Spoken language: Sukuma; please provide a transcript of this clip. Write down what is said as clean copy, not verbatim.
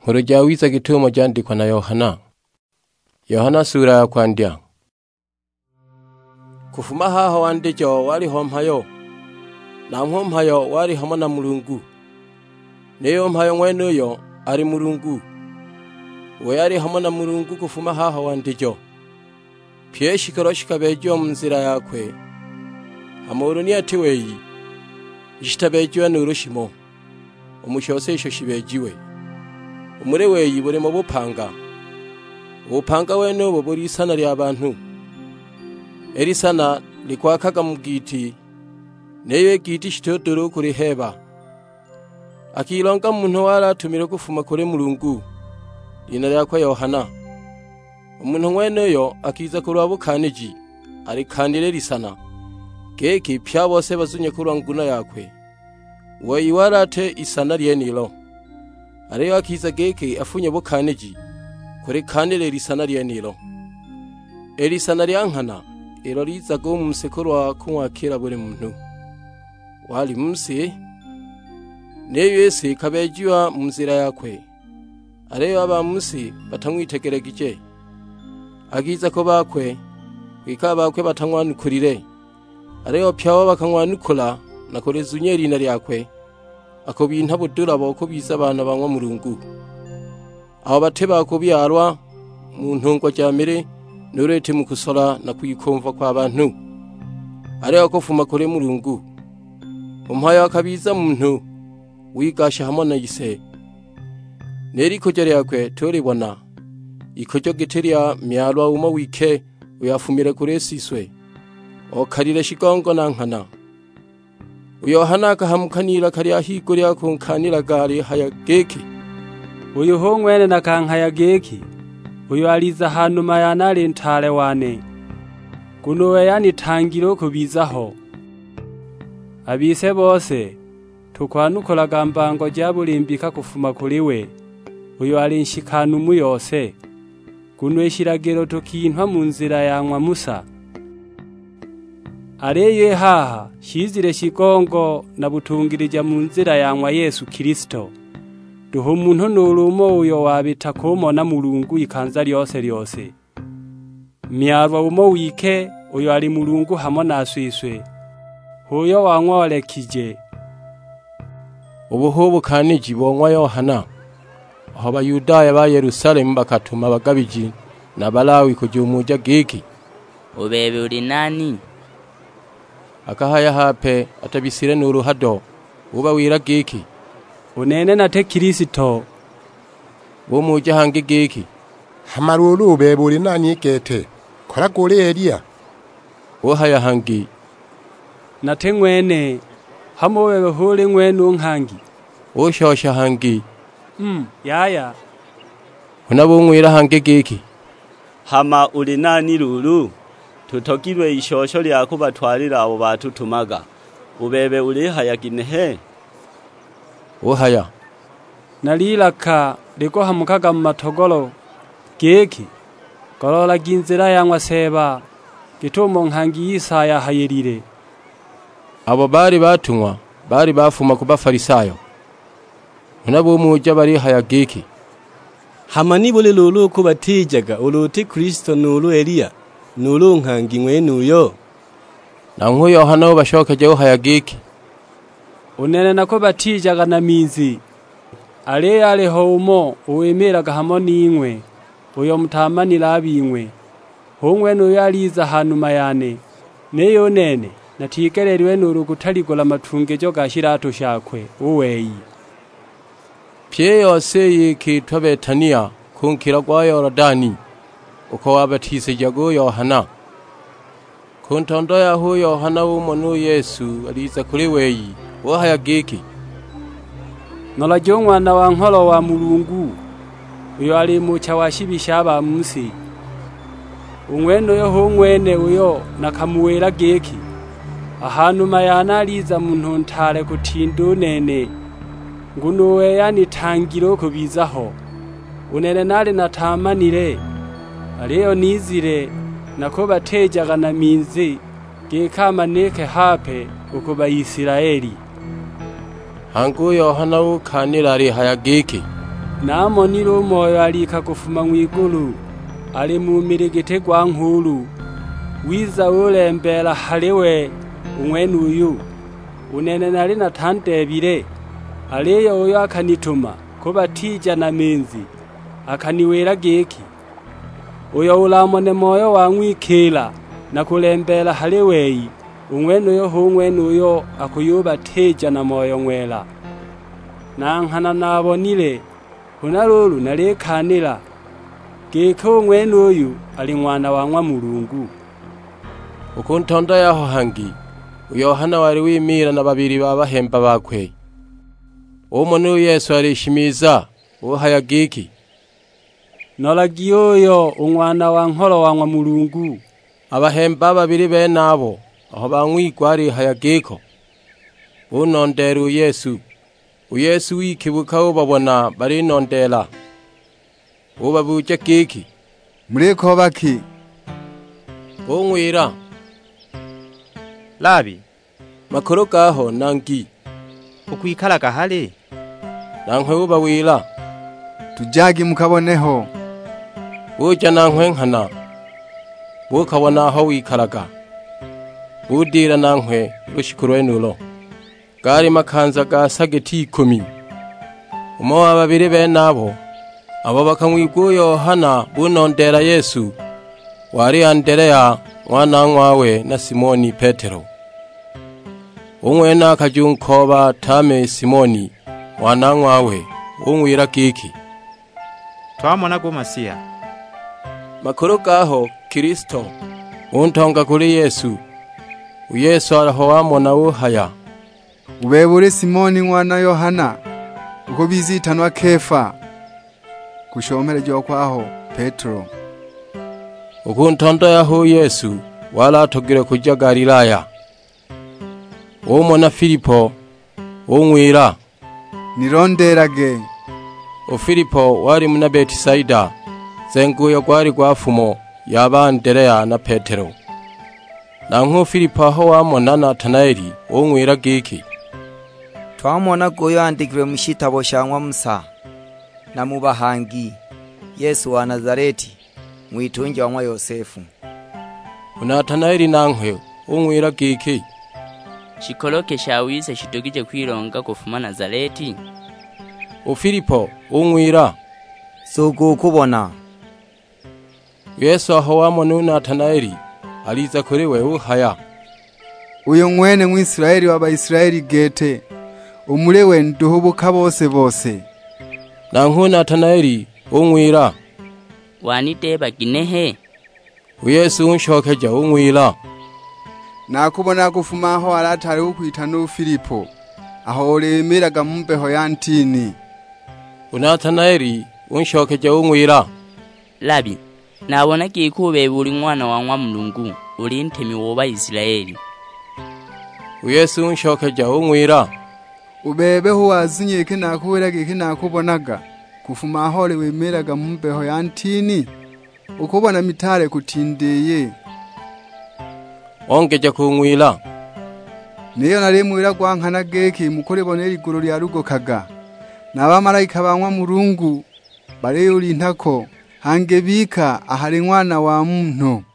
Nkuru jawiza gitumo jandikwa na Yohana. Yohana sura ya kwandya. Kufuma haho wandijo wali hompayo, na hompayo wali hamwe na Mulungu. Neyo mpayo mwenuyo ari Mulungu. We yari hamwe na Mulungu kufuma haho wandijo. Pye shikoroshika bejo mu nzira yakwe. Amuru ni ati weyi. Ishitabejo n'urushimo. Umushose isho shibejiwe. Umure weyi buri mu bupanga. Ubupanga weno buri sana lya abantu. Eri sana likwakaga mu giti. Neyo giti shitodoro kuri heba. Akilonga muntu wala tumire kufuma kuri Mulungu. Lina lyakwa Yohana. Umuntu mweneyo akiza kurwa bukaniji. Ari kandire lisana. Geki pya bose bazunye kurwa nguna yakwe. Weyi warate isana lyenilo. Ariyo akiza geki afunye bukaniji. Kuri kandire lisana lyenilo. Elisana lyankana. Ero liza go mumusekurwa kumwakira buri muntu. Wali munsi. Neyo Yesu kabejiwa mu nzira yakwe. Ariyo aba munsi batamwitegeregije. Agiza ko bakwe. Wika bakwe batangwanukurire. Ariyo pyawo bakangwanukula nakoreza unyerina lyakwe. Ako bintu budura boko biza abana banywa Mulungu. Aho bateba ko byarwa mu ntungo cyamire nurete mu kusora na kuyikomva kwa abantu. Ariyo ko fuma kuri Mulungu. Umpayo akabiza muntu wigasha hamwe na Yise. Neri kujere yakwe turibona. Ikojo giteria myalwa uma wike uyafumire kuri siswe. Okarire shigongo nankana. Yohana akahamukanira kari ahiguri akunkanira gari haya geki. Uyu hongwene nakankaya geki. Uyu aliza hanuma yanali ntale wane. Kunowe yanitangiro kubizaho. Abise bose tukwanukolaga mbango jabulimbika kufuma kuliwe. Uyu ali nshikanumu yose. Kunwe shiragero tukintwa mu nzira yangwa Musa. Areye haha shizire shigongo na butungirija mu nzira yangwa Yesu Kristo. Duho umuntu nurumo uyo wabita kumona Mulungu ikanza lyose. Myarwa umo wike uyo ali Mulungu hamwe naswiswe. Huyo wangwolekije. Ubuho bukaniji bonywa Yohana. Aho Abayudaya ba Yerusalemu bakatuma abagabiji n'Abalawi kujumuja geki. Ubebe uri nani? Akahaya hape atabisire n'uruhado. Uba wira geki. Unene nate Kristo. Bumuja hange geki. Hamaruru ubebe uri nani gete. Kora kuri Eliya. Ohaya hangi. Nate mwene. Hamo wewe huli mwenu nhangi. Oshosha hangi. Yaya. Unabumwira hange geki. Hama uri nani ruru? Tutokirwe ishosho lyako batwarira abo batutumaga. Ubebe uri hayaginehe. Ohaya. Nalilaka liko hamukaga mu matogolo geki. Gorola ginzira yangwa seba. Gitumo nkangi Yisaya hayirire. Abo bari batumwa bari bafuma ku Bafarisayo. Unabumuja bari hayageki. Hamani bole lolo ko batijaga uluti Kristo nulu Eliya nulu nkangi mwenuyo. Na nko Yohana bashokeje hayageki. Unene nako batijaga na minzi. Ale homo uwemeraga hamwe n'ingwe. Uyo mutamanira abingwe. Hongwe no yaliza hanuma yane. Neyo nene natigereriwe n'urugutaligola matungejo gashirato shakwe uweyi. Pye yose yikitwa Betania kunkira kwa Yorodani. Uko wabatise jago Yohana. Kuntondo yaho Yohana w'umuntu Yesu aliza kuri weyi. Ohaya geki. Nolajo mwana wa nkolo wa Mulungu. Uyo ali mu cyawashibisha aba munsi. Umweno yo hongwene uyo nakamuwera geki. Ahantu mayanaliza muntu ntare kutindu nene. Ngunuwe yanitangiro kubizaho. Unene nali natamanire. Aliyo nizire nako batejaga na minzi. Gekama neke hape ukuba Isiraeli. Hangu Yohana ukanira ari hayageki. namonile umoyo alika kufuma mw'igulu, ali mu miligiti gwa nkhulu, wiza ulembela haliwe umwene uyu. Unene nali nathandebile, aliyo uyo akanituma kubatija na minzi, akaniwira giki, uyo ulamone moyo wang'wikila na kulembela haliweyi, umwene uyo umwene uyo akuyubatija na moyo ng'wela. Nanghana nabonile, hunalulu nalikanila, giki umwene uyu ali mwana wa ng'wa Mulungu. Ukuntonda yaho hangi, Yohana wari wimira na babiri babahemba bakwe. Umone Yesu arishimiza uhaya giki, nolagiyoyo umwana wa nkolo wa ng'wa Mulungu. Abahemba babiri benabo aho bang'wigwa arihaya giko, bunondera Yesu. Yesu wikibuka ubabona barinondera, ubabuje giki, mureko baki? Bongwira, Labi, makoro gaho nangi, ukwikala kahale? nankwe ubawira, tujagi mukaboneho. buja nankwe nkana, bukabona aho wikaraga, budira nankwe rushikuru enulo. Gari makanza ga sageti 10. Umo wa babiri benabo, abo bakamwigwa Yohana bunondera Yesu, wari Andereya mwana ng'wawe na Simoni Petero. Umwene akajunkoba tame Simoni mwana ng'wawe, umwira giki, Twamona go Masiya. makuru gaho Kristo untonga kuri Yesu. Yesu araho wamona uhaya, Ubebure Simoni mwana Yohana, uko bizitanwa Kefa, kushomere jo kwaho Petro. ukuntonda yaho Yesu wala atogire kuja Galilaya. Umona Filipo umwira, Nironderage. Filipo wari muna Betisaida, zenguye gwari gwafumo yaba Andereya na Petero. Nankho Filipo aho wamona Natanaeli umwira giki, twamona goyo andikirwe mu shitabo sha ng'wa Musa na mu bahangi, Yesu wa Nazareti mwitungi wa ng'wa Yosefu. Natanaeli nankwe umwira giki, Shikoloke shawize shitugije kwilonga kufuma Nazareti. Filipo umwira, Sugu kubona. Yesu aho wamona Natanaeli aliza kuri we uhaya, Uyo mwene mw'Israeli w'Abayisraeli gete, umulewe nduhubuka bose bose. nankho Natanaeli umwira, Waniteba ginehe? Yesu unshokeja umwira, Nakubona kufuma aho aratari ukwitana Filipo, aho uremeraga mumbeho ya ntini. Natanaeli unshokeja umwira, Labi, nabona gikube buri mwana wa ng'wa Mulungu, uri ntemi woba Israeli. Yesu unshokeja umwira, Ubebeho wazinye ke nakuberage ke nakubonaga, kufuma aho wemeraga mumbeho ya ntini, ukubona mitare kutindeye. ongeja kumwira, Niyo narimwira gwankana geki mukore bonera iguru lya rugokaga, n'abamarayika ba ng'wa Mulungu bareyuri ntako hange bika ahari mwana wa muntu.